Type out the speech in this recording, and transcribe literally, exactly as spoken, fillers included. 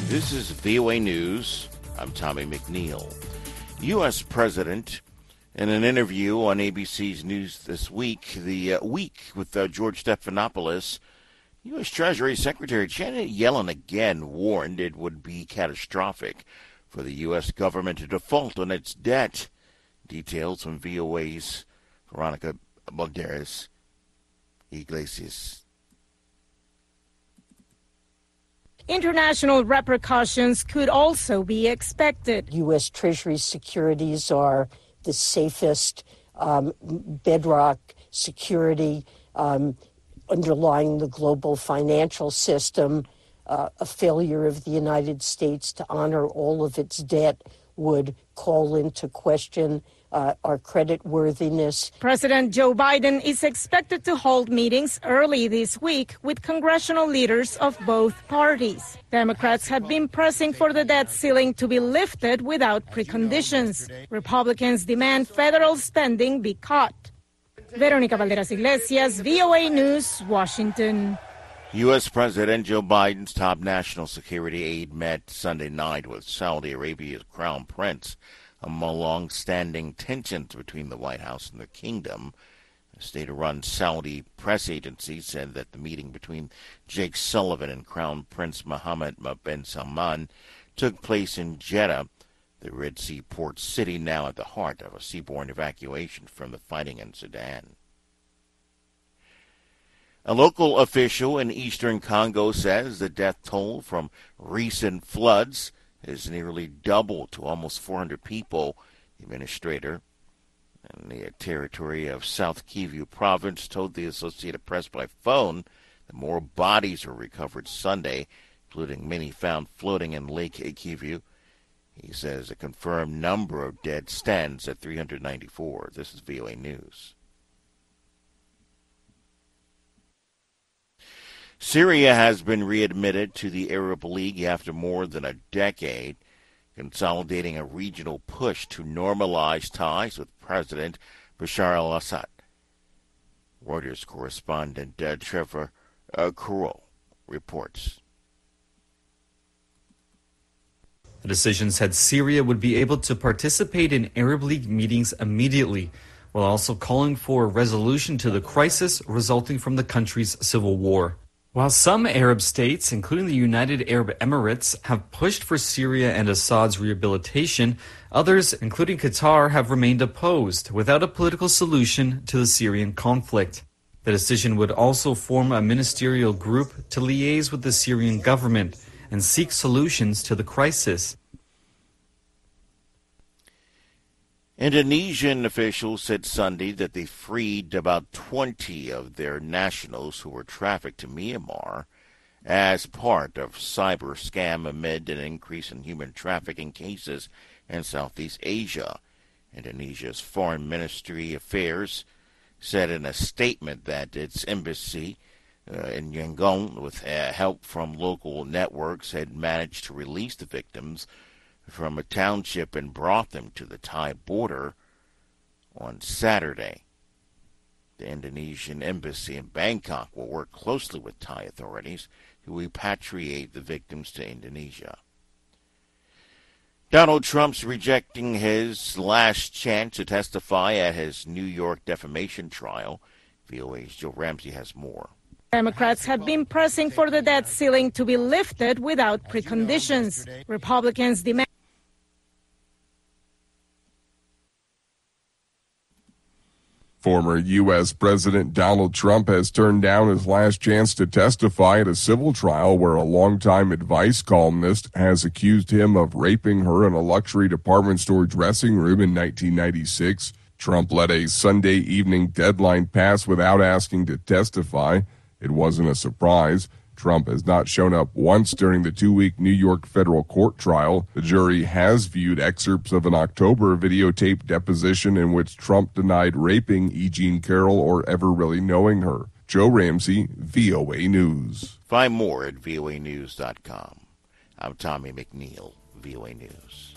This is V O A News. I'm Tommy McNeil. U S President, in an interview on A B C's News This Week, the uh, week with uh, George Stephanopoulos, U S Treasury Secretary Janet Yellen again warned it would be catastrophic for the U S government to default on its debt. Details from V O A's Veronica Balderas Iglesias. International repercussions could also be expected. U S. Treasury securities are the safest um, bedrock security um, underlying the global financial system. Uh, a failure of the United States to honor all of its debt would call into question Uh, our credit worthiness. President Joe Biden is expected to hold meetings early this week with congressional leaders of both parties. Democrats have been pressing for the debt ceiling to be lifted without preconditions. Republicans demand federal spending be cut. Veronica Valderas Iglesias, V O A News, Washington. U S. President Joe Biden's top national security aide met Sunday night with Saudi Arabia's Crown Prince among long-standing tensions between the White House and the kingdom. A state-run Saudi press agency said that the meeting between Jake Sullivan and Crown Prince Mohammed bin Salman took place in Jeddah, the Red Sea port city now at the heart of a seaborne evacuation from the fighting in Sudan. A local official in eastern Congo says the death toll from recent floods is nearly doubled to almost four hundred people. The administrator in the territory of South Kivu province told the Associated Press by phone that more bodies were recovered Sunday, including many found floating in Lake Kivu. He says a confirmed number of dead stands at three hundred ninety-four. This is V O A News. Syria has been readmitted to the Arab League after more than a decade, consolidating a regional push to normalize ties with President Bashar al-Assad. Reuters correspondent uh, Trevor uh, Kurl reports. The decision said Syria would be able to participate in Arab League meetings immediately, while also calling for a resolution to the crisis resulting from the country's civil war. While some Arab states, including the United Arab Emirates, have pushed for Syria and Assad's rehabilitation, others, including Qatar, have remained opposed without a political solution to the Syrian conflict. The decision would also form a ministerial group to liaise with the Syrian government and seek solutions to the crisis. Indonesian officials said Sunday that they freed about twenty of their nationals who were trafficked to Myanmar as part of cyber scam amid an increase in human trafficking cases in Southeast Asia. Indonesia's Foreign Ministry Affairs said in a statement that its embassy uh, in Yangon, with uh, help from local networks, had managed to release the victims from a township and brought them to the Thai border on Saturday. The Indonesian embassy in Bangkok will work closely with Thai authorities to repatriate the victims to Indonesia. Donald Trump's rejecting his last chance to testify at his New York defamation trial. V O A's Joe Ramsey has more. Democrats have been pressing for the debt ceiling to be lifted without preconditions. Republicans demand Former U S. President Donald Trump has turned down his last chance to testify at a civil trial where a longtime advice columnist has accused him of raping her in a luxury department store dressing room in nineteen ninety-six. Trump let a Sunday evening deadline pass without asking to testify. It wasn't a surprise. Trump has not shown up once during the two-week New York federal court trial. The jury has viewed excerpts of an October videotaped deposition in which Trump denied raping E. Jean Carroll or ever really knowing her. Joe Ramsey, V O A News. Find more at V O A news dot com. I'm Tommy McNeil, V O A News.